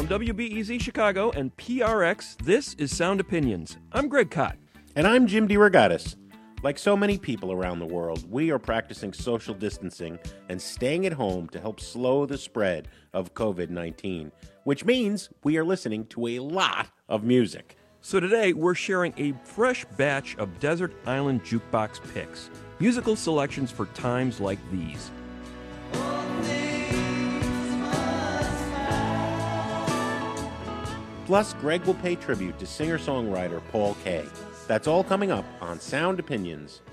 From WBEZ Chicago and PRX, this is Sound Opinions. I'm Greg Kot. And I'm Jim DeRogatis. Like so many people around the world, we are practicing social distancing and staying at home to help slow the spread of COVID-19, which means we are listening to a lot of music. So today, we're sharing a fresh batch of Desert Island Jukebox picks, musical selections for times like these. Plus, Greg will pay tribute to singer-songwriter Paul Kaye. That's all coming up on Sound Opinions.